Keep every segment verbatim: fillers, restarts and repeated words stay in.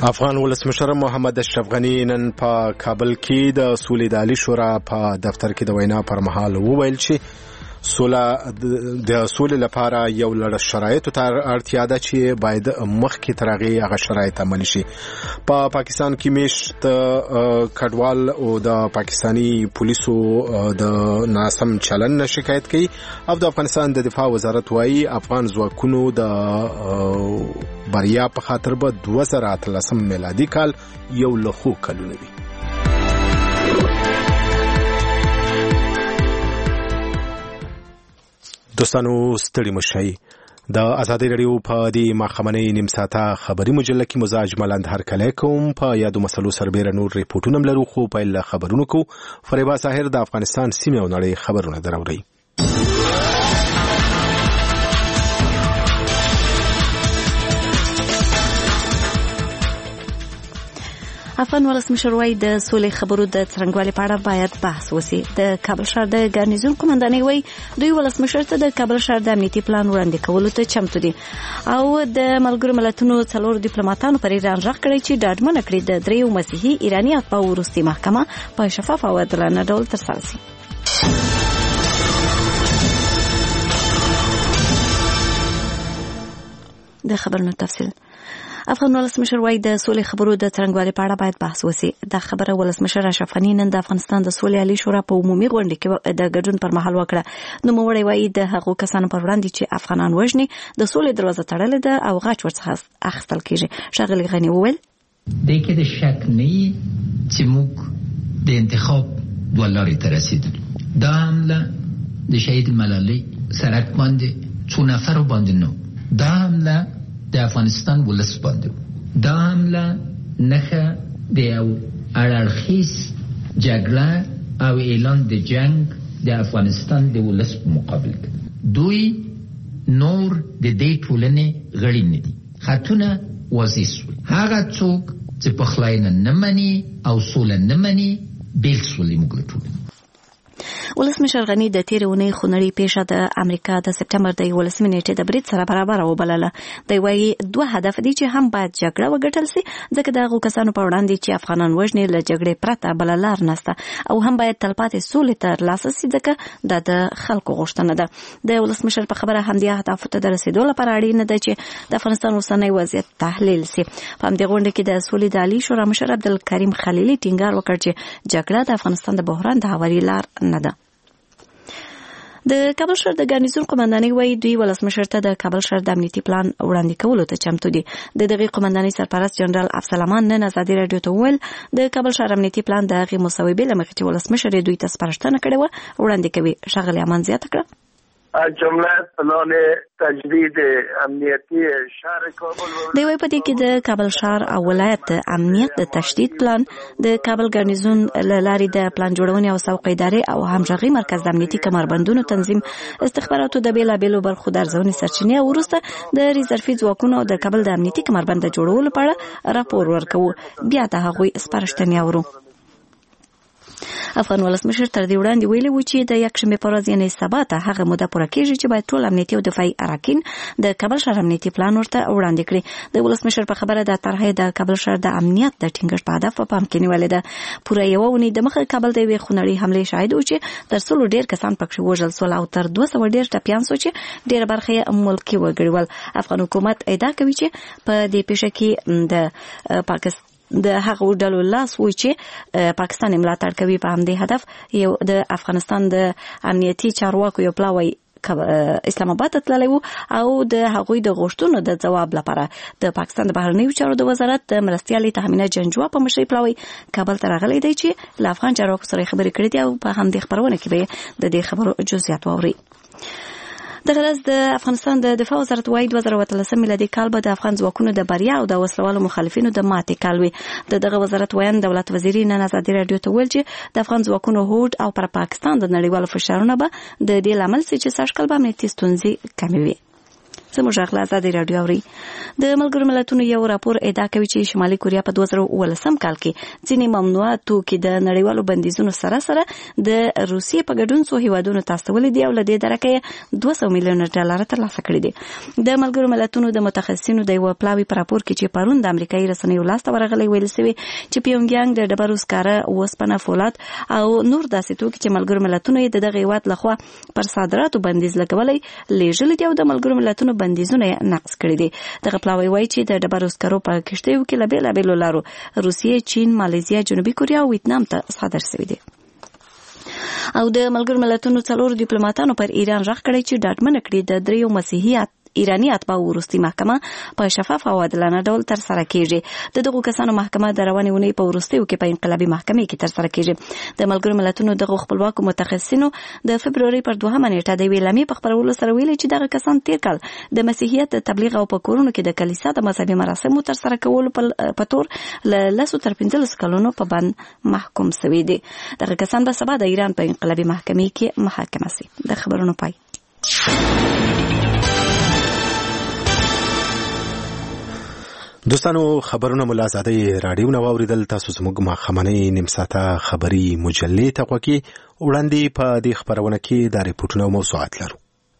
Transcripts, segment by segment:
افغان ولسمشر محمد اشرف غنی نن په کابل کې د سولې د عالی شورا په دفتر کې د وینا پر مهال وویل چې سوله د سولې لپاره یو لړ شرایطو ته اړتیا ده چې باید مخکې تر هغې هغه شرایط عملي شي. په پاکستان کې میشت کډوال او د پاکستانی پولیسو د ناسم چلن نه شکایت کوي او د افغانستان د دفاع وزارت وايي افغان ځواکونو د بریا په خاطر به دوه زره اتلسم میلادي کال یو له ښو کلونه وي. دوستانو ستړي مشئ. د ازادي رادیو په دې ماښامنۍ نیم ساعته خبري مجله کې مزاج ملند هرکلی کوم. په یادو مسلو سربیره نور ریپورټونه هم لرو، خو پیل له خبرونو کو. فریبا ساحر د افغانستان سیمې او نړۍ خبرونه دراوړي. افغان ولسمشر وايي د سولې خبرو د څرنګوالي په اړه باید بحث وشي. د کابل ښار د ګارنیزون قومندانۍ وايي دوی ولسمشر ته د کابل ښار د امنیتي پلان وړاندې کولو ته چمتو دي او د ملګرو ملتونو څلور ډیپلوماټانو پر ایران غږ کړی چې ډاډمنه کړي د دریو مسیحي ایراني اتباعو وروستۍ محکمه په شفاف او عادلانه ډول ترسره شي. د خبرونو تفصیل. افغان ولسمشر وايي د سولې خبرو د څرنګوالي په اړه باید بحث وشي. دا خبره ولسمشر اشرف غني نن د افغانستان د سولې عالی شورا په عمومي غونډه کې د ګډون پر مهال وکړه. نوموړی وايي د هغو کسانو پر وړاندې چې افغانان وژني د سولې دروازه تړلې ده او غاچ ورڅخه اخیستل کیږي. ښاغلي غني وویل د کې د شک نه چې موږ د انتخاب دوه لارې ته رسیدلو. دا حمله د شهید ملالۍ سرک باندې څو نفر باندې نو دا حمله د افغانستان ولس باندې دا حمله نخه د یو اړخیز جګړه او اعلان د جنگ د افغانستان د ولس په مقابل کې دوی نور د دې ټولنې غړي نه دي. خطونه واضح شول. هغه څوک چې په خلاینه نه مني او سوله نه مني بیل سولې موږ ټول. ولسمشر غني د تیرې اونۍ خونړۍ پیښه د امریکا د سپټمبر د یولسمې نیټې د برید سره برابر وبلله. دی وايي دوه هدف دي چې هم باید جګړه وګټل سي ځکه د هغو کسانو په وړاندې چې افغانان وژني له جګړې پرته بله لار نشته او هم باید تلپاتې سولې ته ترلاسه سي ځکه دا د خلکو غوښتنه ده. د ولسمشر په خبره همدې اهدافو ته د رسېدو لپاره اړینه ده چې د افغانستان اوسنی وضعیت تحلیل سي. په همدې غونډه کې د سولې د عالی شورا مشر عبدالکریم خلیلي ټینګار وکړ چې جګړه د افغانستان د بحران د هواري لار نه ده. د کابل ښار د ګارنیزون قومندانۍ وايي دوی ولسمشر ته د کابل ښار د امنیتي پلان وړاندې کولو ته چمتو دي. د دغې قومندانۍ سرپرست جنرال افسلامان نن ازادي راډیو ته وویل د کابل ښار امنیتي پلان د هغې مصوبې له مخې چې ولسمشر یې دوی ته سپارښتنه کړې وه وړاندې کوي. ښاغلي امان زیاته کړه جمله پلان تجدید امنیتی شهر کابل دی وايي په دې کې د کابل ښار او ولایت د امنیت د تشدید پلان د کابل ګارنیزون له لارې د پلان جوړونې او سوق ادارې او همغږي مرکز د امنیتي کمربندونو تنظیم استخباراتو د بیلابیلو برخو د ارزونې سرچینې او وروسته د ریزرفي ځواکونو د کابل د امنیتي کمربند جوړولو په اړه راپور ورکوو. بیا د هغوی سپارښتنې اورو. افغان ولسمشر تر دې وړاندې ویلي و چې د یکشنبې په ورځ یعنې سبا ته هغه موده پوره کېږي چې باید ټول امنیتي او دفاعي اراکین د کابل ښار امنیتي پلان ورته وړاندې کړي. د ولسمشر په خبره د طرحې د کابل ښار د امنیت د ټینګښت په هدف په پام کې نیولې ده. پوره یوه اونۍ دمخه کابل د یوې خونړۍ حملې شاهد و چې تر سلو ډېر کسان پکښې وژل سول او تر دوه سوه ډېر ټپیان سو چې ډېره برخه یې ملکي وګړي ول. افغان حکومت ادعا کوي چې په دې پیښه کې د پاکستان د هغو ډلو لاس و چې پاکستان ملاتړ کوي. په همدې هدف یو د افغانستان د امنیتي چارواکو یو پلاوی اسلام آباد ته تللی و او د هغوی د غوښتنو د ځواب لپاره د پاکستان د بهرنیو چارو د وزارت د مرستیالې تهمینه جنجوا په مشرۍ پلاوی کابل ته راغلی دی چې له افغان چارواکو سره خبرې کړې دي او په همدې خبرونه کې به د دې خبرو جزئیات واوري. دغه ورځ د افغانستان د دفاع وزارت وايي دوه زره اتلسم میلادي کال به د افغان ځواکونو د بریا او د وسلوالو مخالفینو د ماتې کال وي. د دغه وزارت ویاند دولت وزیري نن ازادي راډیو ته ویل چې د افغان ځواکونو هوډ او پر پاکستان د نړیوالو فشارونو به د دې لامل سي چې سږکال به امنیتي ستونزې کمې وي. زموږ غږ آزادي رادیو اوري. د ملګرو ملتونو یو راپور ادعا کوي چې شمالي کوریا په دوه زره اوولسم کال کې ځینې ممنوعه توکي د نړیوالو بندیزونو سره سره د روسیې په ګډون څو هیوادونو ته استولي دي او له دې درکه دوه سوه میلیونه ډالر ترلاسه کړي دي. د ملګرو ملتونو د متخصصینو د یو پلاوي په راپور کې چې پرون د امریکایي رسنیو لاسته ورغلی ویل شوی چې پیونګیانګ د ډبرو سکاره، اوسپنه، فولاد او نور داسې توکي چې ملګرو ملتونو یې د دغه هیواد لخوا پر صادراتو بندیز لګولی لیږلي دي او د ملګرو ملتونو بندیزونه یې نقض کړي دي. دغه پلاوی وایي چې د ډبرو سکرو په کښتیو کې له بېلابېلو لارو روسیې، چین، مالیزیا، جنوبي کوریا او ویتنام ته صادر شوي دي. او د ملګرو ملتونو څلورو ډیپلوماټانو پر ایران غږ کړی چې ډاډمنه کړي د دریو مسیحي ایرانی اتباع وروستي محکمه په شفاف او عادلانه ډول تر سره کیږي. د دغو کسانو محکمه د روانې اونۍ په وروستیو کې په انقلابي محکمې کې تر سره کیږي. د ملګرو ملتونو دغو خپلواکو متخصصینو د فبروري پر دوهمه نیټه د یوې اعلامیې په خپرولو سره ویلي چې دغه کسان تیر کال د مسیحیت تبلیغ او په کورونو کې د کلیسا د مذهبي مراسمو تر سره کولو په تور له لسو تر پنځلسو کلونو په بند محکوم شوي دي. دغه کسان به سبا د ایران په انقلابي محکمې کې محاکمه شي. د خبرونو پای. دوستانو خبرونه مو له آزادۍ راډیو نه واوریدل. تاسو زموږ ماښامنۍ نیم ساعته خبري مجلې ته غوږ کې وړاندې په دې خبرونه کې د ریپورټونو او موضوعات لرو.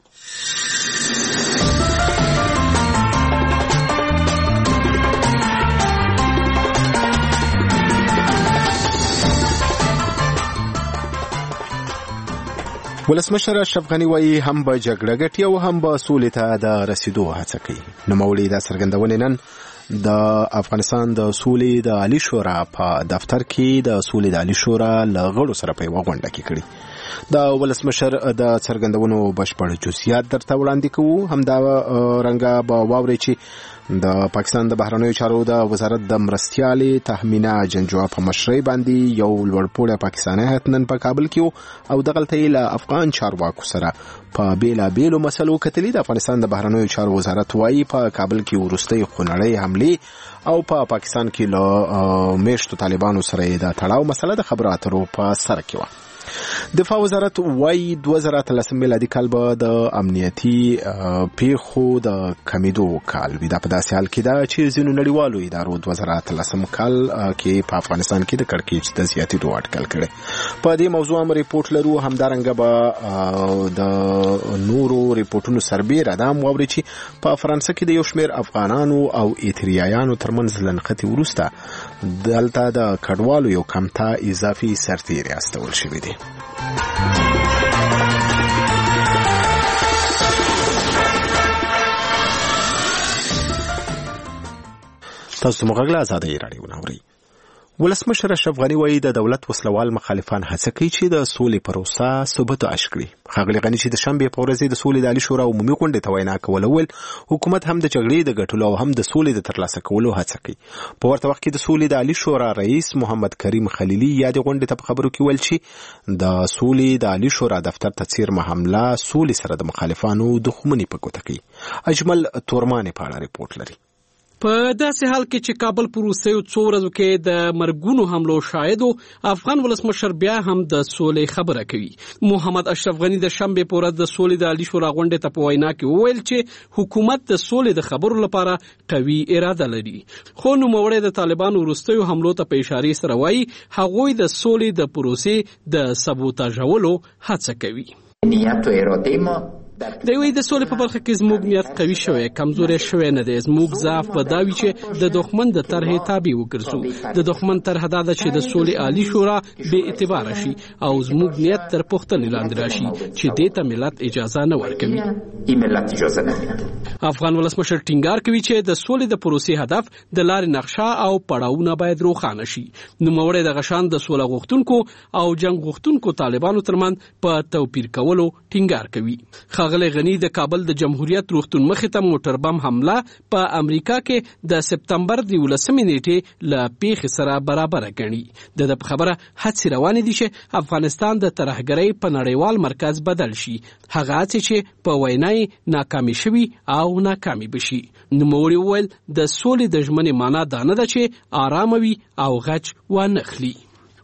ولسمشر اشرف غني وایي هم به جګړه ګټي او هم به سولې ته د رسیدو هڅه کوي. نوموړي دا څرګندونې نن د افغانستان د سولې د عالی شورا په دفتر کې د سولې د عالی شورا له غړو سره په یوه غونډه کې کړي. د ولسمشر د څرګندونو بشپړ جزئیات درته وړاندې کوو. همدا رنګه به واورئ چې د پاکستان د بهرنیو چارو د وزارت د مرستیالې تهمینه جنجوع په مشرۍ باندې یو لوړپوړی پاکستاني هیات نن په کابل کې او دغلته یې له افغان چارواکو سره په بېلابېلو مسلو کتلي. د افغانستان د بهرنیو چارو وزارت وایي په کابل کې وروستۍ خونړۍ حملې او په پاکستان کې له میشتو طالبانو سره د تړاو مسله د خبرو اترو په سر کې وه. دفاع وزارت وایي دوه زره اتلسم میلادي کال به د امنیتي پیښو د کمیدو کال وي. دا په داسې حال کې ده چې ځینو نړیوالو ادارو دوه زره اتلسم کال کې په افغانستان کې د کړکېچ د زیاتېدو اټکل کړی. په دې موضوع هم ریپورټ لرو. همدارنګه به د نورو ریپورټونو سربیره دا هم واورئ چې په فرانسه کې د یو شمېر افغانانو او ایتریایانو ترمنځ لنښتې وروسته دلته د کډوالو یو کمتا اضافي سرتیري استول شوي دي. تاسو موږ غلا آزادۍ راډیو نه اورئ. ولسمشر اشرف غني وایي د دولت وسلوال مخالفان هڅه کوي چې د سولې پروسه ثبات عش کړي. ښاغلي غني چې د شنبې په ورځ د سولې د عالی شورا عمومي غونډې ته وینا کوله ویل حکومت هم د جګړې د ګټلو او هم د سولې د ترلاسه کولو هڅه کوي. په ورته وخت کې د سولې د عالی شورا رئیس محمد کریم خلیلي یادې غونډې ته په خبرو کې ویل چې د سولې د عالی شورا دفتر ته څیرمه حمله سولې سره د مخالفانو دښمني په ګوته کوي. اجمل تورمانې په اړه ریپورټ لري. په داسې حال کې چې کابل په وروستیو څو ورځو کې د مرګونو حملو شاهدو افغان ولسمشر بیا هم د سولې خبره کوي. محمد اشرف غني د شنبې په ورځ د سولې د عالی شورا غونډې ته په وینا کې وویل چې حکومت د سولې د خبرو لپاره قوي اراده لري. خو نوموړی د طالبانو وروستیو حملو ته په اشارې سره وایي هغوی د سولې د پروسې د سبوتاژولو هڅه کوي. نیت و اراده ما د وی د سولې په برخه کې زموږ نیت قوي شوی کمزوري شوی نه دی. زموږ ضعف په دا وی چې د دښمن د طرحې تابع وګرځو. د دښمن طرح دا ده چې د سولې عالی شورا بې اعتبار شي او زموږ نیت تر پوښتنې لاندې راشي چې دې ته ملت اجازه نه ورکوي. این ملت اجازه نه. افغان ولسمشر ټینګار کوي چې د سولې د پروسې هدف د لارې نقشه او پړاوونه باید روښانه شي. نوموړی د غشان د سوله غوښتونکو او جنگ غوښتونکو طالبانو ترمنځ په توپیر کولو ټینګار کوي. ښاغلی غني د کابل د جمهوریت روغتون مخې ته موټر بم حمله په امریکا کې د سپتمبر د یولسمې نیټې له پیښې سره برابر ګڼي. د د خبره هڅې روانې دي چې افغانستان د ترهګرۍ په نړیوال مرکز بدل شي. هغه هڅې چې په وینا یې ناکامي شوي او ناکامي بشي. نوموړي وویل د سولې د ژمنې معنا دا نه ده چې آرامه وي او غچ وانخلي.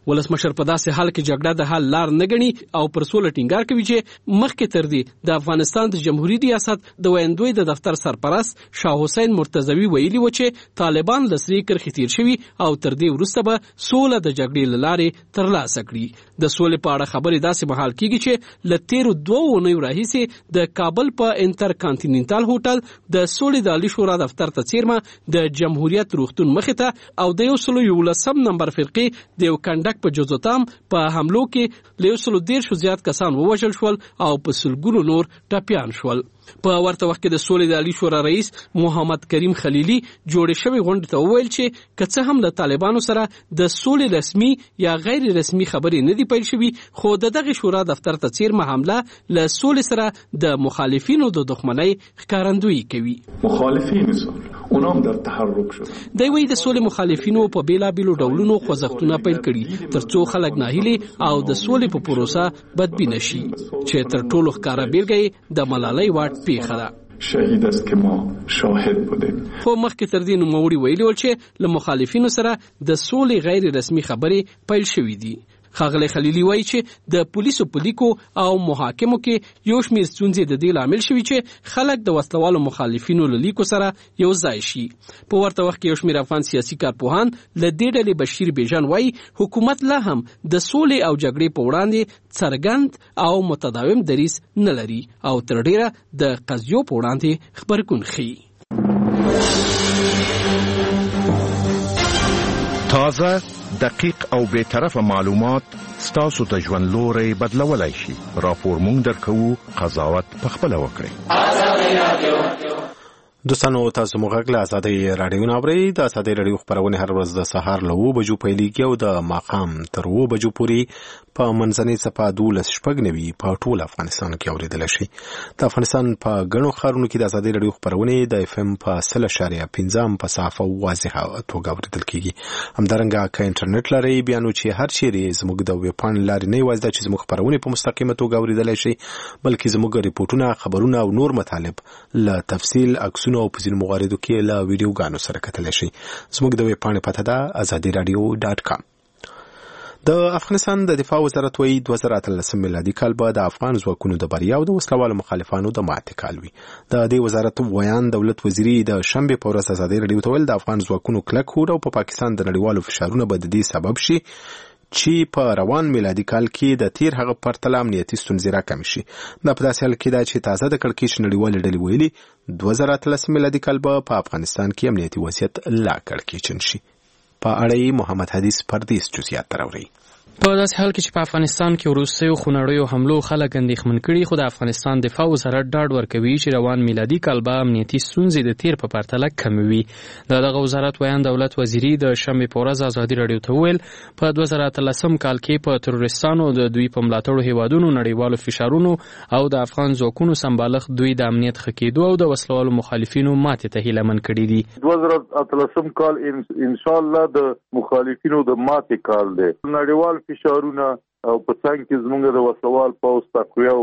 ولسمشر په داسې حال کې جګړه د حل لار نه ګڼي او پر سوله ټینګار کوي چې مخکې تر دې د افغانستان د جمهوریت ریاست د ویندوی د دفتر سرپرست شاه حسین مرتضوی ویلي و چې طالبان لسري کرخي تیر شوي او تر دې وروسته به سوله د جګړې له لارې ترلاسه کړي. د سولې په اړه خبرې داسې مهال کیږي چې له تیرو دوو اونیو راهیسې د کابل په انټر کانټیننټال هوټل د سولې د عالی شورا دفتر ته څیرمه د جمهوریت روغتون مخې ته او د یو سلو یولسم نمبر فرقې د یو کنډک په جزوتام په حملو کې له یو سلو دېرشو زیات کسان ووژل شول او په سلګونو نور ټپیان شول. په ورته وخت کې د سولې د عالی شورا رئیس محمد کریم خلیلی جوړې شوې غونډې ته وویل چې که څه هم له طالبانو سره د سولې رسمي یا غیر رسمي خبرې نه دي پیل شوې، خو د دغه شورا دفتر ته څیرمه حمله له سولې سره د مخالفینو د دښمنۍ ښکارندویي کوي. مخالفین سولې اونام در تحرک شد. دوی وایي د سولې مخالفینو په بیلابیلو ډولونو خوځښتونه پیل کړي ترڅو خلک ناهیلي او د سولې په پروسه بدبینه شي چې تر ټولو ښکاره بیلګه د ملالۍ واټ پیښه ده. شهید است که ما شاهد بودیم. خو مخکې تر دې نوموړي ویلي ول چې له مخالفینو سره د سولې غیر رسمي خبرې پیل شوې دي. ښاغلی خلیلی وایي چې د پولیسو په لیکو او محاکمو کې یو شمېر ستونزې د دې لامل شوي چې خلک د وسلوالو مخالفینو له لیکو سره یو ځای شي. په ورته وخت کې یو شمېر افغان سیاسي کارپوهان له دې ډلې بشیر بیژن وایي حکومت لا هم د سولې او جګړې په وړاندې څرګند او متداوم دریځ نه لري او تر ډیره د قضیو په وړاندې خبرګون ښیي. تازه، دقیق او بے طرفه معلومات ستاسو د ژوند لوري بدلولای شي. راپور مونږ درکو، قضاوت پخپله وکړئ. دوستانو تاسو موږ له ازادي رادیو ناوړي د ازادي رادیو خبرونه هر ورځ د سهار له اوه بجو پیلېږي او د ماښام تر اوه بجو پورې په منځنۍ څپه دولس شپږ نوي په ټول افغانستان کې اورېدلی شي. د افغانستان په ګڼو ښارونو کې د ازادي رادیو خبرونه د اف ام په سل اشاریه پنځم په صافه او واضحه توګه اورېدل کېږي. همدارنګه که انټرنیټ لرئ بیا نو چې هر چیرې زموږ د ویبپاڼې لارې نه یوازې دا چې زموږ خبرونه په مستقیمه توګه اورېدلی شي، بلکې زموږ ریپورټونه، خبرونه او نور مطالب له تفصیل، عکسونه او په ځینو مواردو کې له ویډیوګانو سره کتلی شي. زموږ د ویبپاڼې پته ده ازادي رادیو ډاټ کام. د افغانستان د دفاع وزارت وایي دوه زره اتلسم میلادي کال به د افغان ځواکونو د بریا او د وسلوالو مخالفانو د ماتې کال وي. د دې وزارت ویان دولت وزیري د شنبې په ورځ ازادي رادیو ته ویل د افغان ځواکونو کلک هوډ او په پاکستان د نړیوالو فشارونه به د دې سبب شي چې په روان میلادي کال کې د تیر هغه پرتله امنیتي ستونزې راکمې شي. دا په داسې حال کې ده چې تازه د کړکېچ نړیوالې ډلې ویلي دوه زره اتلسم میلادي کال به په افغانستان کې امنیتي وضعیت لا کړکېچن شي. په اړه محمد حدیث پردیس جزئیات راوړي. په داسې حال کې چې په افغانستان کې وروستیو خونړیو حملو خلک اندېښمن کړي، خو د افغانستان دفاع وزارت ډاډ ورکوي چې روان میلادي کال به امنیتي ستونزې د تیر په پرتله کمې وي. د دغه وزارت ویان دولت وزیري د شنبې په ورځ ازادي راډیو ته وویل په دوه زره اتلسم کال کې په تروریستانو د دوی په ملاتړو هیوادونو نړیوالو فشارونو او د افغان ځواکونو سمبالښت دوی د امنیت ښه کېدو او د وسلوالو مخالفینو ماتې ته هیلهمن کړي دي. دوه زره اتلسم کال انشاءالله د مخالفینو د ماتې کال دی. نړیوال فشارونه او په څنګ کې زمونږ د وسلوال پوځ تقویه او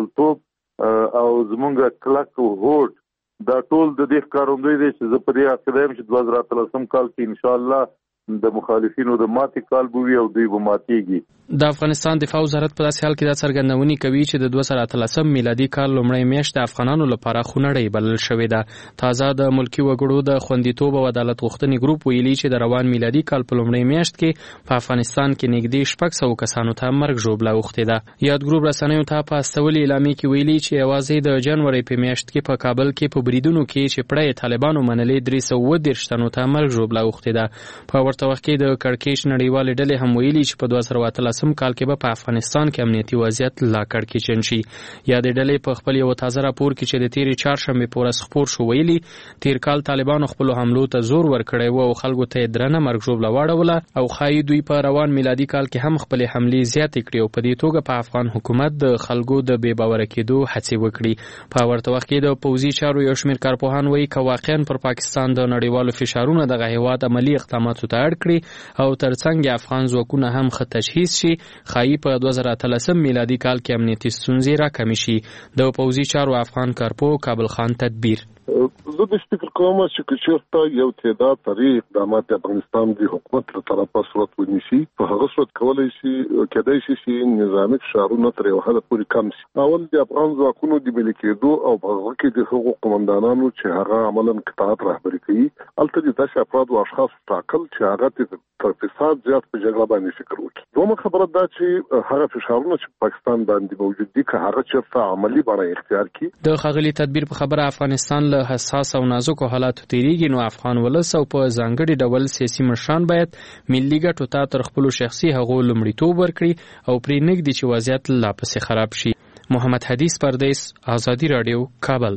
غښتلتوب او زمونږ کلک هوډ دا ټول د دې ښکارندوی دی چې زه په دې عقیده یم چې دوه زره اتلسم کال کې انشاءالله د مخالفینو د ماتې کال به وي او دوی به ماتېږي. د افغانستان دفاع وزارت په داسې حال کې دا څرګندونې کوي چې د دوه زره اتلسم میلادي کال لومړۍ میاشت د افغانانو لپاره خونړۍ بلل شوې ده. تازه د ملکي وګړو د خوندیتوب او عدالت غوښتنې ګروپ ویلي چې د روان میلادي کال په لومړۍ میاشت کې په افغانستان کې نږدې شپږ سوه کسانو ته مرګ ژوبله اوښتې ده. یاد ګروپ رسنیو ته په استولې اعلامیې کې ویلي چې یوازې د جنوري په میاشت کې په کابل کې په بریدونو کې چې پړه یې طالبانو منلې درې سوه اووه دېرش تنو ته مرګ ژوبله اوښتې ده. په ورته وخت کې د کړکېچ نړیوالې ډلې هم ویلي چې په دوه زره اتلسم کال کې به په افغانستان کې امنیتي وضعیت لا کړکېچن شي. یادې ډلې په خپل یو تازه راپور کې چې د تیرې چهارشنبې په ورځ خپور شو ویلي تیر کال طالبانو خپلو حملو ته زور ورکړی و او خلکو ته یې درنه مرګ ژوبله واړوله او ښایي دوی په روان میلادي کال کې هم خپلې حملې زیاتې کړي او په دې توګه په افغان حکومت د خلکو د بې باوره کېدو هڅې وکړي. په ورته وخت کې د پوځي چارو یو شمېر کارپوهان وایي که واقعا پر پاکستان د نړیوالو فشارونه دغه هېواد عملي اقداماتو ته اړ کړي او ترڅنګ افغان ځواکونه هم ښه تجهیز شي، ښایي په دوه زره اتلسم میلادي کال کې امنیتي ستونزې راکمې شي. د پوځي چارو افغان کارپو کابل خان تدبیر زه د فکر کوم چې چېرته یو تعداد طریق د امارت افغانستان د حکومت تر طرفه صورت ونیسي په هغه صورت کولای شي کېدای شي چې نظامي فشارونه تر یو حد پورې کم شي. اول د افغان ځواکونو د ملي کېدو او په هغه کې د هغو قومندانانو چې هغه عملاً قطاعت رهبري کوي هلته د داسې افراد او اشخاص ټاکل چې هغه تر فساد زیات په جګړه باندې فکر وکړي. دومره خبره ده چې هغه فشارونه چې پاکستان باندې موجود دي که هغه چېرته عملي بڼه اختیار کړي. د ښاغلي تدبیر په خبره افغانستان له حساس او نازکو حالاتو تیریږي، نو افغان ولس او په ځانګړي ډول سیاسي مشران باید ملي ګټو ته تر خپلو شخصي هغو لومړیتوب ورکړي او پرې نږدي چې وضعیت لا پسې خراب شي. محمد حدیث پردیس، آزادي راډیو، کابل.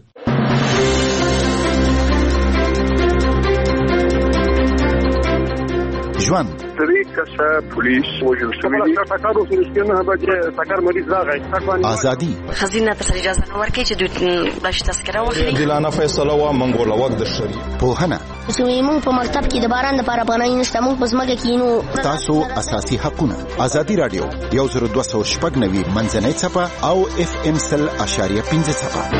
ژوند درې کسه پولیس وژل شوي دي. ټکر وسو نه بچي ټکر مریض راغی. ازادي خزینه ته اجازه نه ورکړي چې دوی باش تذکره واخلي. دلانه فیصله وا منګول وخت د شری پوهنه زموږ په مکتب کې د باران د لپاره پناه نشته، موږ په ځمکه کې نو تاسو اساسي حقونه. ازادي راډیو یو زر دوه سوه شپږ نوي منځنۍ صفه او اف ام سل اشاریه پنځه صفه.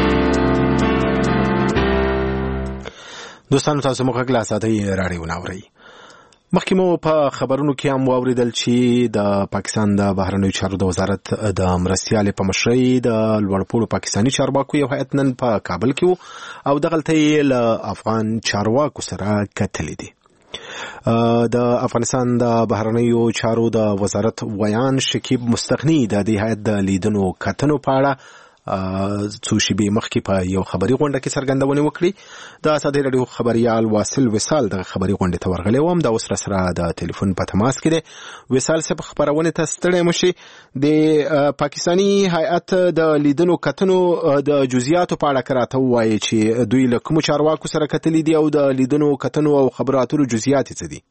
دوستانو تاسو موږ غلا ساتي راډیو ناوړي. مخکې مو په خبرونو کې هم واوریدل چې د پاکستان د بهرنیو چارو د وزارت د مرستیال په مشرۍ د لوړپوړو پاکستاني چارواکو یو هیئت نن په کابل کې وو او دغلته یې له افغان چارواکو سره کتلې دي. د افغانستان د بهرنیو چارو د وزارت ویان شکیب مستغنی د دې هیئت د لیدنو کتنو په اړه څو شیبې مخکې په یو خبري غونډه کې څرګندونه وکړي. د ازادي راډیو خبريال واصل وصال د خبري غونډې ته ورغلی وم. د اوس سره د ټلیفون په تماس کې دی. وصال صاحب خبرونه ته ستړی مشي. د پاکستاني هیئت د لیدنو کتنو د جزئیاتو په اړه کراته وایي چې دوی له کوم چارواکو سره کتلې دي او د لیدنو کتنو او خبرو اترو جزئیات څه دي؟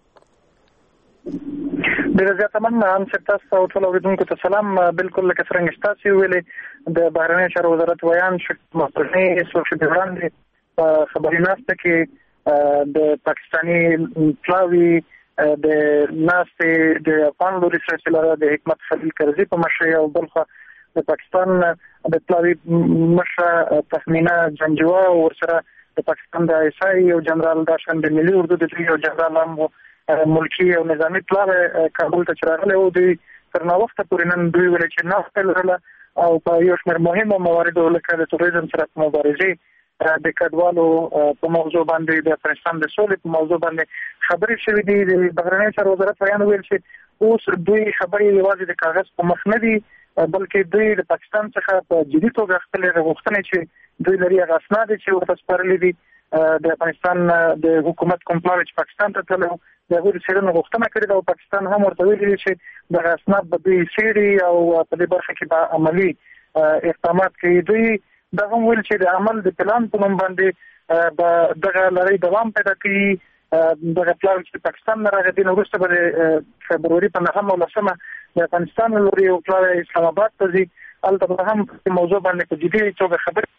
ډېر زیات مننه. هم چې تاسو او ټول اوریدونکو ته سلام. بالکل لکه څنګه تاسو ویلې د بهرنیو چارو وزارت ویان شکیب مستغنی څو شېبې وړاندې په خبري ناسته کې د پاکستاني پلاوي د ناستې د افغان لوري سره د حکمت خلیل کرزي په مشرۍ او بلخه د پاکستان د پلاوي مشره تخمینه جنجوا ورسره د پاکستان د ایسای او جنرال داشن د ملي اردو د یو جنرال هم ملکی او نظامی پلاوي کابل ته چرغله او دوی تر نو وخت پورې نن دوی ولې چې ناست لرله او په یو شمېر مهمو مواردو لکه د توریزم سره مبارزې د کډوالو په موضوع باندې د افغانستان د سولې په موضوع باندې خبرې شوې دي. د بهرنیو چارو وزارت بیان ویل چې اوس دوی خبرې یوازې د کاغذ په مخ نه دي بلکې دوی د پاکستان څخه په جدي توګه خپلې غوښتنې چې دوی لري هغه اسناد چې ورته سپارلي دي د افغانستان د حکومت کوم پلاوی چې پاکستان ته تللی د هغوی د څېړنو غوښتنه کړې ده او پاکستان هم ورته ویلي چې دغه اسناد به دوی څېړي او په دې برخه کې به عملي اقدامات کوي. دوی دا هم ویل چې د عمل د پلان په نوم باندې به دغه لړۍ دوام پیدا کوي. دغه پلاوی چې پاکستان نه راغلی نو وروسته به د فبروري په نهمه او لسمه د افغانستان له لوري یو پلاوی اسلام آباد ته ځي. هلته به هم په موضوع باندې په جدي توګه خبرې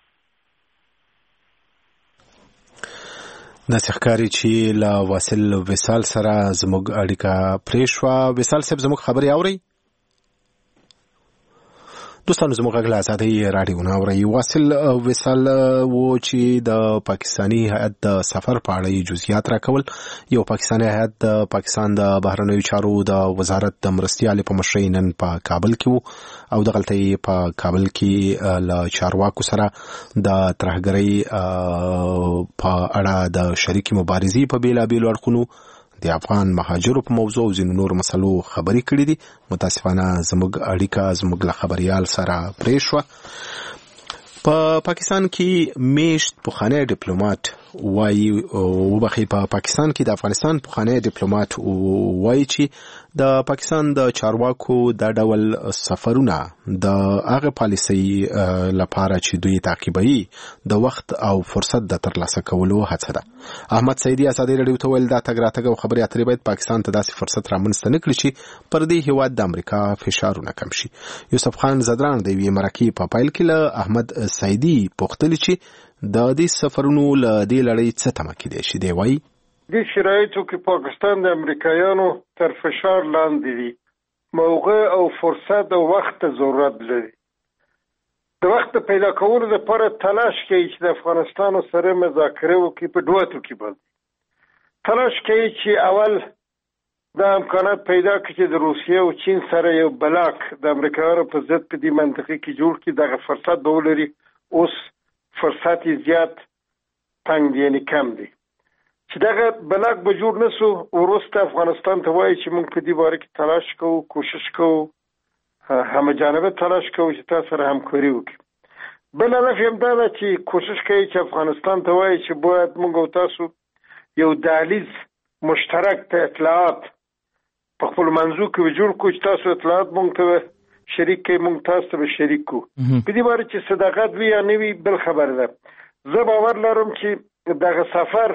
داسې ښکاري چې له واصل وصال سره زموږ اړیکه پرې شوه. وصال صاحب زموږ خبرې اورئ؟ دوستانو زموږ غږ له ازادۍ راډیو نه اورئ. واصل وصال و چې د پاکستاني هیئت د سفر په اړه جزئیات راکول. یو پاکستاني هیئت د پاکستان د بهرنیو چارو د وزارت د مرستیال په مشرۍ نن په کابل کې وو او دغلته یې په کابل کې له چارواکو سره د ترهګرۍ په اړه د شریکې مبارزې په بېلابېلو اړخونو د افغان مهاجرو په موضوع او ځینو نورو مسلو خبرې کړې دي. متاسفانه زموږ اړیکه زموږ له خبریال سره پرې شوه. په پاکستان کې میشت پخوانی ډیپلوماټ وایي وبخي په پاکستان کې د افغانستان پخوانی ډیپلوماټ وایي چې د پاکستان د چارواکو د ډول سفرونه د هغه پالیسي لپاره چې دوی تعقیبوي د وخت او فرصت د ترلاسه کولو هڅه ده. احمد سعیدي ازادي راډیو ته ویل دا تګ راتګ او خبرې اترې باید پاکستان ته داسې فرصت رامنځته نه کړي چې پر دې هیواد د امریکا فشارونه کم شي. یوسف خان زدران د یوې مرکې په پیل کې له احمد سعیدي پوښتنه چې د دې سفرونو له دې لړۍ څه تمه کېدای شي. دی وایي د شرایطو کې پاکستان د امریکایانو تر فشار لاندې دي. موقع او فرصت او وخت ضرورت لري. د وخت پیدا کولو لپاره تلاش کوي چې د افغانستان سره مذاکره وکړي په دوه ټکي باندې. تلاش کوي چې اول د امکانات پیدا کړي چې د روسیې او چین سره یو بلاک د امریکایانو په ضد په دې منطقه کې جوړ کړي. دغه فرصت به ولري. اوس فرصت زیات تنګ دی، یعنی کم دی. چې دغه بلاک به جوړ نسو وروسته افغانستان ته وایي چې موږ په دې باره کې تلاش کوو، کوشش کوو، همه جانبه تلاش کوو چې تاسو سره همکاري وکړي. بل هدف یې دا ده چې کوشش کوي چې افغانستان ته وایي چې باید موږ او تاسو یو دهلیز مشترک ته اطلاعات په خپل منځو کې جوړ کړو چې تاسو اطلاعات موږ ته شریک کړئ، موږ تاسو ته شریک کړو. په دې باره چې صداقت وي یا نه وي بل خبره ده. زه باور لرم چې دغه سفر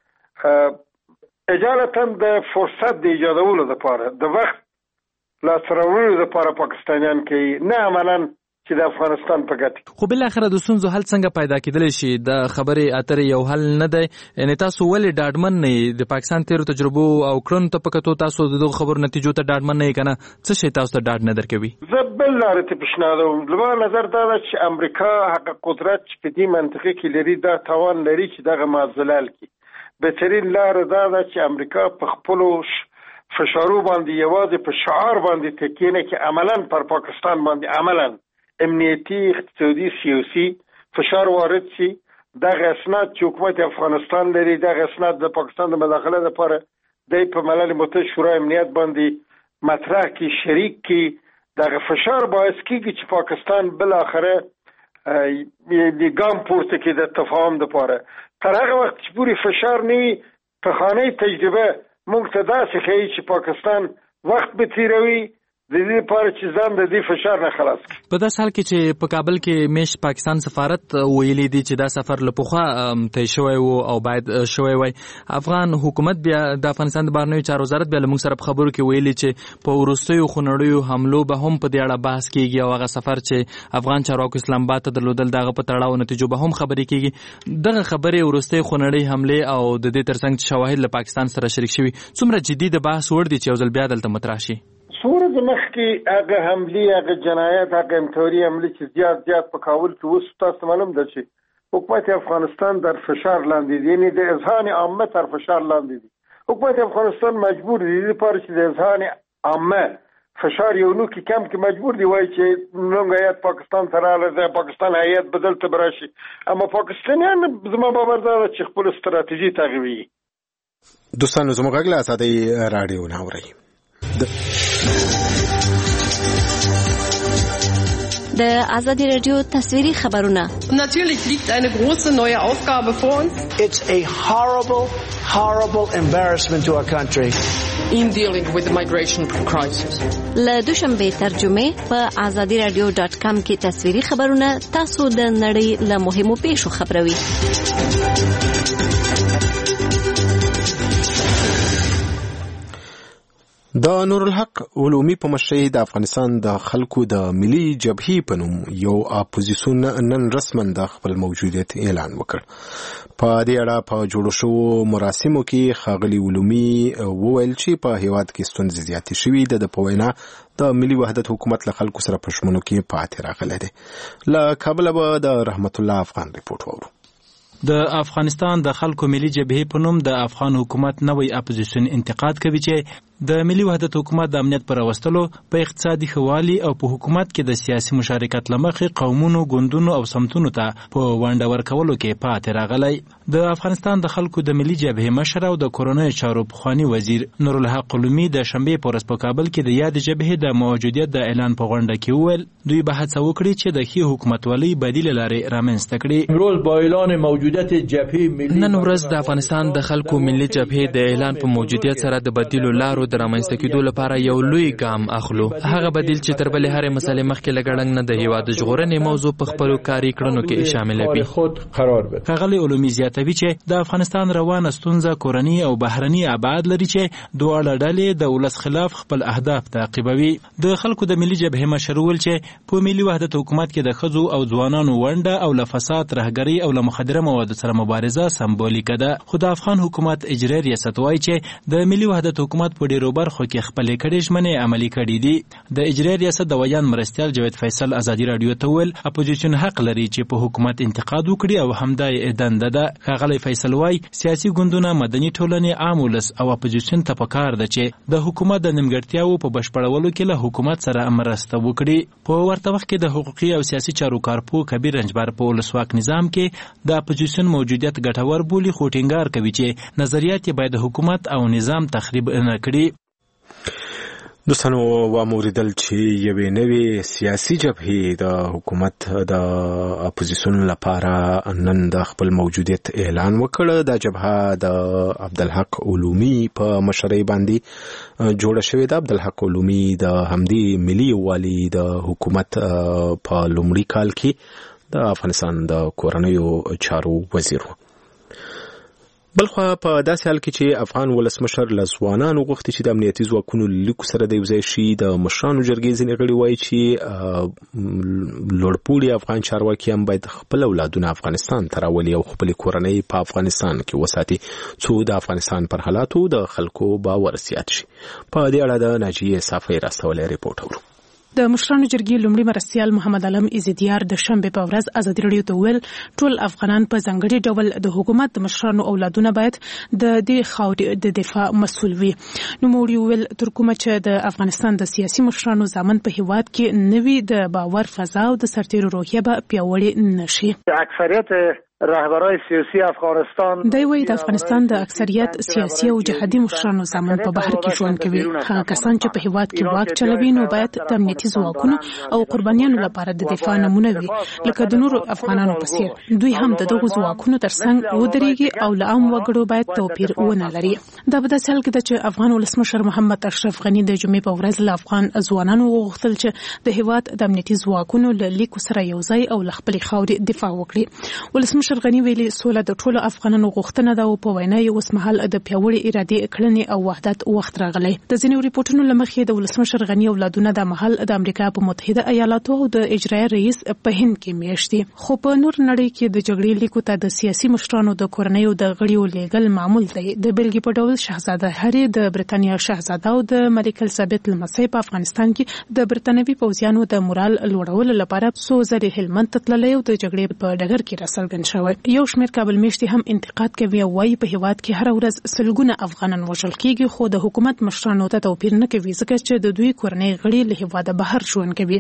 اجالتا د فرصت د ایجادولو لپاره د وخت لاسته راوړلو لپاره پاکستانیان کوي، نه عملاً چې د افغانستان په ګټه. خو بل اخره د ستونزو حل څنګه پیدا کېدلی شي؟ د خبرې اترې یو حل نه دی. یعنې تاسو ولې ډاډمن نه یئ؟ د پاکستان تېرو تجربو او کړنو ته په کتو تاسو د دغو خبرو نتیجو ته ډاډمن نه یئ که نه؟ څه شی تاسو ته ډاډ نه درکوي؟ زه بل لارې ته پیشنهادوم. زما نظر دا ده چې امریکا هغه قدرت چې په دې منطقه کې لري دا توان لري چې دغه معضلال کړي. بهترین لار دا ده چې امریکا په خپلو فشارو باندې یوازې په شعار باندې تکیه نه کړي، عملاً پر پاکستان باندې عملاً امنیتي، اقتصادي، سیاسي فشار وارد شي. دغه اسناد چې حکومت افغانستان لري، دغه اسناد د پاکستان د مداخله لپاره د په ملل متحد شورای امنیت باندې مطرح کړي، شریک کړي. دغه فشار باعث کیږي چې پاکستان بل اخره د ګام پورته کړي د تفاهم لپاره. تر هغه وخت چې پوری فشار نه وي، پخوانۍ تجربه موږ ته داسې ښیي چې پاکستان وخت به تیروي د دې لپاره چې ځان د دې فشار نه خلاص کړي. په داسې حال کې چې په کابل کې میش پاکستان سفارت ویلي دي چې دا سفر له پخوا طی شوی و او باید شوی وای. افغان حکومت بیا د افغانستان د بهرنیو چارو وزارت بیا له موږ سره په خبرو کې ویلي چې په وروستیو خونړیو حملو به هم په دې اړه بحث کیږي او هغه سفر چې افغان چارواکو اسلام آباد ته درلودل دغه په تړاو نتیجو به هم خبرې کیږي. دغه خبرې وروستۍ خونړۍ حملې او د دې ترڅنګ چې شواهد له پاکستان سره شریک شوي څومره جدي د بحث وړ دي چې یو ځل بیا دلته مطرح شي؟ سوره د مخکې هغه حملې، هغه جنایت، هغه امتحاري حملې چې زیات زیات په کابل کې اوس تاسو معلوم ده چې حکومت افغانستان در فشار لاندې دی، یعنې د اذهان عامه تر فشار لاندې دی. حکومت افغانستان مجبور دی د لپاره چې د اذهان عامه فشار یو نو کې کم کې مجبور دی وایي چې موږ هیات پاکستان ته راغلی دی، پاکستان هیات به دلته به راشي. اما پاکستانیان زما باور دا ده چې خپل ستراتیژي تعقیبوي. دوستانو زموږ غږ له ازادۍ راډیو نه اورئ. د ازادي رادیو تصویري خبرونه. Natürlich liegt eine große neue Aufgabe vor uns. It's a horrible, horrible embarrassment to our country. In dealing with the migration crisis. له دوشنبه ترجمه په ازادي رادیو ډاټ کام کې تصویري خبرونه تاسو د نړۍ له مهمو پیښو خبروي. د نور الحق علومي په مشرۍ د افغانستان د خلکو د ملي جبهې په نوم یو اپوزیسیون نن رسما د خپل موجودیت اعلان وکړ. په دې اړه په جوړو شوو مراسمو کې ښاغلي علومي وویل چې په هیواد کې ستونزې زیاتې شوي د د په وینا د ملي وحدت حکومت له خلکو سره په شمنو کې پاتې راغلی دی. له کابله به د رحمت الله افغان ریپورټ واورو. د افغانستان د خلکو ملي جبهې په نوم د افغان حکومت نوی اپوزیسیون انتقاد کوي چې د ملي وحدت حکومت د امنیت پر راوستلو په اقتصادي خوالي او په حکومت کې د سیاسي مشارکت لمخې قومونو، ګوندونو او سمتونو ته په ونډه ورکولو کې پاتې راغلی. د افغانستان د خلکو د ملي جبهې مشر او د کورنیو چارو پخواني وزیر نور الحق علومي د شنبې په ورځ په کابل کې د یاد جبهې د موجودیت د اعلان په غونډه کې وویل دوی به هڅه وکړي چې د ښې حکومتولۍ بدیله لارې رامنځته کړي. امروز با اعلان موجودیت جبهې ملي نن ورځ د افغانستان د خلکو ملي جبهې د اعلان په موجودیت سره د بدیلو لارو د رامنځته کېدو لپاره یو لوی ګام اخلو. هغه بدیل چې تر بلې هرې مسلې مخکې له ګړنګ نه د هیواد د ژغورنې موضوع په خپلو کاري کړنو کې شامله وي. ښاغلي علومي زیاتوي چې د افغانستان روانه ستونزه کورني او بهرني ابعاد لري چې دواړه ډلې د ولس خلاف خپل اهداف تعقیبوي. د خلکو د ملي جبهې مشر وویل چې په ملي وحدت حکومت کې د ښځو او ځوانانو ونډه او له فساد، ترهګرۍ او له مخدره موادو سره مبارزه سمبولیکه ده. خو د افغان حکومت اجرایي ریاست وایي چې د ملي وحدت حکومت په ډیرو برخو کې خپلې کړې ژمنې عملي کړي دي. د اجرایي ریاست د ویان مرستیال جاوید فیصل ازادي رادیو ته ویل اپوزیشن حق لري چې په حکومت انتقاد وکړي او همدا یې دنده ده. ښاغلی فیصل وایي سیاسي ګوندونه، مدني ټولنې، عام ولس او اپوزیشن ته پکار ده چې د حکومت د نیمګړتیاوو په بشپړولو کې له حکومت سره مرسته وکړي. په ورته وخت کې د حقوقي او سیاسي چارو کارپو کبیر رنجبر په ولسواک نظام کې د اپوزیشن موجودیت ګټور بولي، خو ټینګار کوي چې نظریات یې باید حکومت او نظام تخریب نه کړي. دوستانو واوریدل چې یوې نوې سیاسي جبهې د حکومت د اپوزیسیون لپاره نن د خپل موجودیت اعلان وکړ. دا جبهه د عبدالحق علومي په مشرۍ باندې جوړه شوې ده. عبدالحق علومي د همدې ملي یووالي د حکومت په لومړي کال کې د افغانستان د کورنیو چارو وزیر و. بلخوا په داسې حال کې چې افغان ولسمشر له ځوانانو غوښتي چې د امنیتي ځواکونو لیکو سره د یوځای شي. د مشرانو جرګې ځینې غړي وایي چې لوړپوړي افغان چارواکي هم باید خپل اولادونه افغانستان ته راولي او خپلې کورنۍ په افغانستان کې وساتي څو د افغانستان پر حالاتو د خلکو باور زیات شي. په دې اړه د ناجیې صافی راستولی ریپورټ اورو. د مشرانو جرګې لومړي مرستیال محمد علم عزیزیار د شنبې په ورځ ازادي راډیو ته ویل ټول افغانان په ځانګړي ډول د حکومت د مشرانو اولادونه باید د دې خاورې د دفاع مسؤل وي. نوموړي ویل تر کومه چې د افغانستان د سیاسي مشرانو ضامن په هیواد کې نوي د باور فضا او د سرتیرو روحیه به پیاوړې نشي. اکثریت رهبرای سیاسي افغانستان دی وایي د افغانستان د اکثریت سیاسي او جهادي مشرانو ضامن په بهر کې ژوند کوي. هغه کسان چې په هیواد کې واک چلوي نو باید د امنیتي ځواکونو او قربانیانو لپاره د دفاع نمونه وي لکه د نورو افغانانو په څیر. دوی هم د دغو ځواکونو ترڅنګ ودرېږي او له عام وګړو باید توپیر ونه لري. دا په داسې حال کې ده چې افغان ولسمشر محمد اشرف غني د جمعې په ورځ له افغان ځوانانو وغوښتل چې د هیواد د امنیتي ځواکونو له لیکو سره یوځای او له خپلې خاورې دفاع وکړي. ولسمشر غني ویلي سوله د ټولو افغانانو غوښتنه ده او په وینا یې اوس مهال د پیاوړې ارادې کړنې او وحدت وخت راغلی. د ځینو ریپورټونو له مخې د ولسمشر غني اولادونه د مهال د امریکا په متحده ایالاتو او د اجرایي رئیس په هند کې میشت دي. خو په نور نړۍ کې د جګړې لیکو ته د سیاسي مشرانو د کورنیو د غړیو لیږل معمول دی. د بلګې په ډول شهزاده هری د برتانیا شهزاده او د ملک الزابت لمسی په افغانستان کې د برتانوي پوځیانو د مورال لوړولو لپاره څو ځلې هلمند ته تللی او د جګړې په ډګر کې راڅرګند شوی. یو شمېر کابل میشتي هم انتقاد کوي او وايي په هیواد کې هر ورځ سلګونه افغانان وژل کیږي خو د حکومت مشرانو ته توپیر نه کوي ځکه چې د دوی کورنۍ غړي له هیواده بهر ژوند کوي.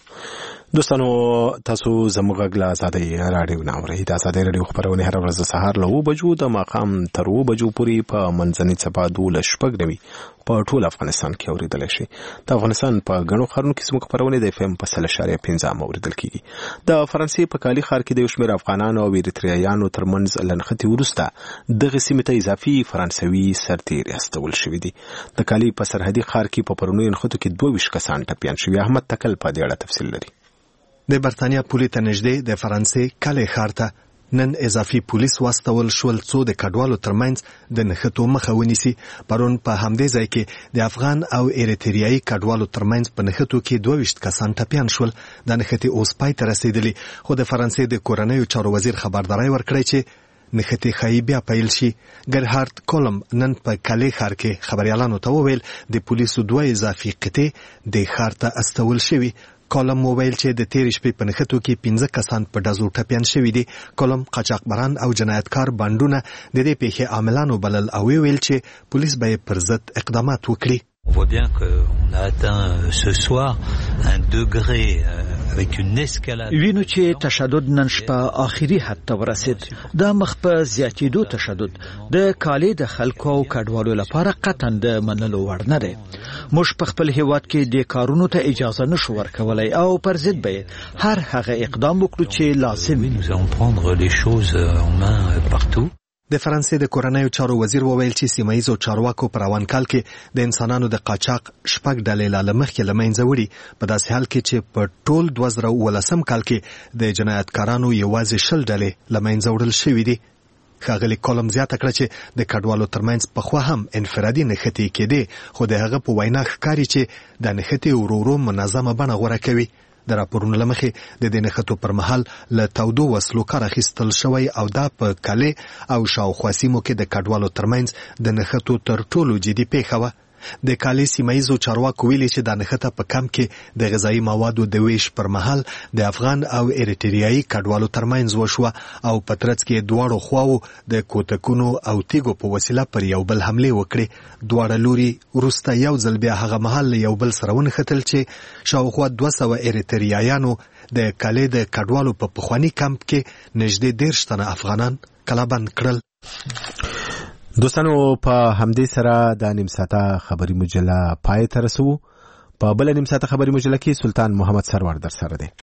دوستانو تاسو زموږ غږ له ازادۍ راډیو نه اورئ. د ازادۍ راډیو خپرونې هر ورځ سهار له اوه بجو د ماښام تر اوه بجو پورې په منځنۍ څپه دولس شپږ نوي په ټول افغانستان کې اورېدلی شي. د افغانستان په ګڼو ښارونو کې زموږ خپرونې د اف ام په سل اشاریه پنځه هم اورېدل کېږي. د فرانسې په کالي ښار کې د یو شمېر افغانانو او ایریتریایانو ترمنځ له نښتې وروسته دغې سیمې ته اضافي فرانسوي سرتیري استول شوي دي. د کالي په سرحدي ښار کې په پرونیو نښتو کې دوه ویشت کسان ټپیان شوي. احمد تکل په دې اړه تفصیل لري. د برتانیا پولې ته نږدې د فرانسې کالي ښار ته نن اضافي پولیس واستول شول څو د کډوالو ترمنځ د نښتو مخه ونیسي. پرون په همدې ځای کې د افغان او ایریتریایي کډوالو ترمنځ په نښتو کې دوه ویشت کسان ټپیان شول. د نښتې اوس پای ته رسیدلي خو د فرانسې د کورنیو چارو وزیر خبرداری ورکړی چې نښتې ښایي بیا پیل شي. ګرهارد کولم نن په کالي ښار کې خبریالانو ته وویل د پولیسو دوه اضافي قطعې د ښار ته استول شوي. کولم وویل چې د تېرې شپې په نښتو کې پنځه کسان په ډزو ټپیان شوي دي. کولم قاچاقبران او جنایتکار بانډونه د دې پیښې عاملانو بلل او ویل چې پولیس به یې پر ضد اقدامات وکړي. On voit bien qu'on a atteint ce soir un degré avec une escalade. وینو چې تشدد نن شپه آخري حد ته ورسید. دا مخ په زیاتېدو تشدد د کالي د خلکو او کډوالو لپاره قطعا د منلو وړ نه دی. موږ په خپل هیواد کې د کارونو ته اجازه نشو ورکولای او پر ضد به هر هغه اقدام وکړو چې لازم وي. Nous allons prendre les choses en main partout. د فرانسې د کورنیو چارو وزیر وویل چې سیمایي چارواکو په روان کال کې د انسانانو د قاچاق شپږ ډلې لا مخکې له منځه وړي. په داسې حال کې چې په ټول دوه زره اوولسم کال کې د جنایتکارانو یوازې شل ډلې له منځه وړل شوي دي. ښاغلي کولم زیاته کړه چې د کډوالو ترمنځ پخوا هم انفرادي نښتې کېدې خو د هغه په وینا ښکاري چې د نښتې ورو ورو منظمه بڼه غوره کوي. د راپورونو له مخې د دې نښتو پر مهال له تودو وسلو کار اخیستل شوی او دا په کالي او شاوخوا سیمو کې د کډوالو ترمنځ د نښتو تر ټولو جدي پیښه وه. د کالي سیمایزو چارواکو ویلي چې د نښته په کم کې د غذایی موادو د ویش پر مهال د افغان او ایریټریایي کډوالو ترمنځ وشوه او په ترڅ کې دواړو خواو د کوتکونو او تیګو په وسیله پر یو بل حمله وکړي. دواړه لوري وروسته یو ځل بیا هغه مهال یو بل سره ونښتل چې شاوخوا دوه سوه ایریټریایانو د کالي د کډوالو په پخواني کمپ کې نږدې دېرش تنه افغانان کلابند کړل. دوستانو په همدې سره د نیم ساعته خبري مجله پای ته رسو. په بل نیم ساعته خبري مجله کې سلطان محمد سرور در سره دی.